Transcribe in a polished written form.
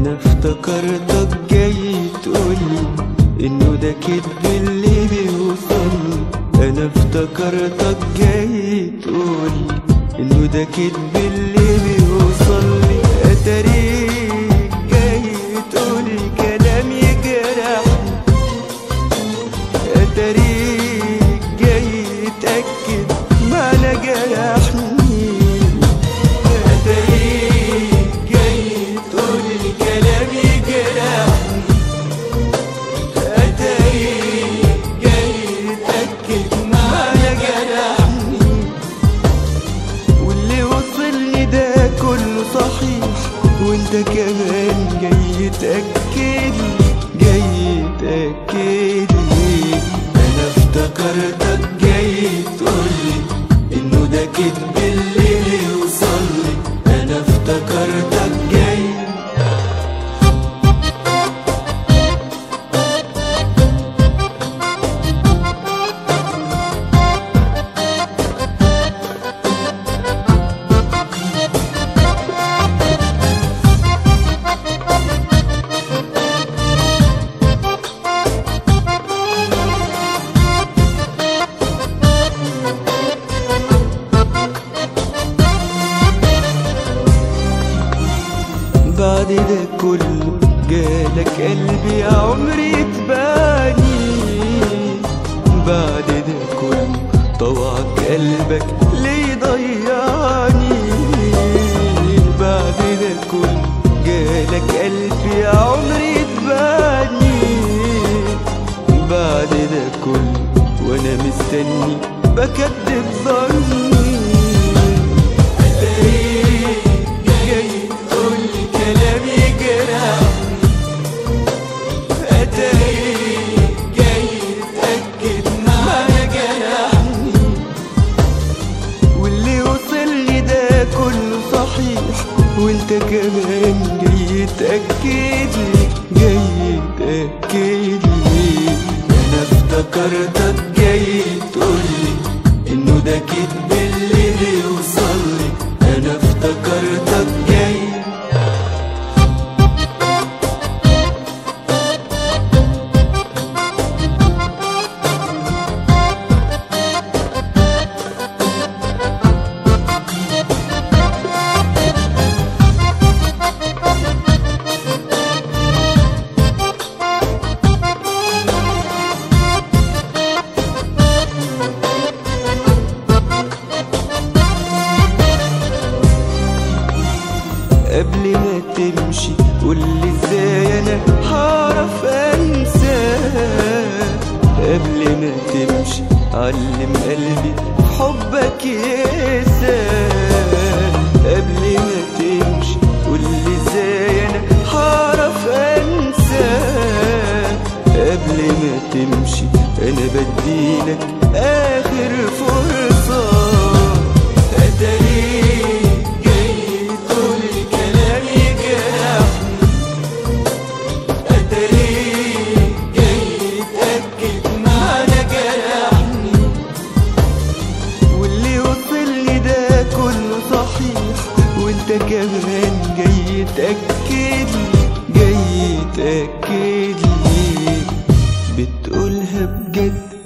انا افتكرتك جاي تقولي انه ده كدب اللي بيوصل. انا افتكرتك جاي تقولي انه ده كدب اللي بيوصل لي. اتاريك جاي تقولي كلام يجرحني. اتاريك جاي تأكد معنى جرحني. اتاريك جاي تقولي كلام يجرحني. اتاريك جاي تأكد معنى جرحني. واللي وصلني ده كله صحيح وانت كمان جاي تأكدلي. جاي تأكدلي. انا افتكرتك جاي تقولي انه ده كدب اللي بيوصلي. انا افتكرتك جاي. بعد ده كله جالك قلبي يا عمري اتباني. بعد ده كله طوعك قلبك ليه ضيعني. بعد ده كله جالك قلبي يا عمري اتباني. بعد ده كله وانا مستني بكدب ظني. وانت كمان جاي تأكدلي. جاي تأكدلي. انا افتكرتك جاي تقولي انه ده كدب اللي بيوصلي. انا افتكرتك جاي. قبل ما تمشي قولي ازاي انا هعرف انسى. قبل ما تمشي علم قلبي حبك يقسى. قبل ما تمشي قولي ازاي انا هعرف انسى. قبل ما تمشي انا بديلك اخر فرصة. وانت كمان جاي تأكدلي. جاي تأكدلي. بتقولها بجد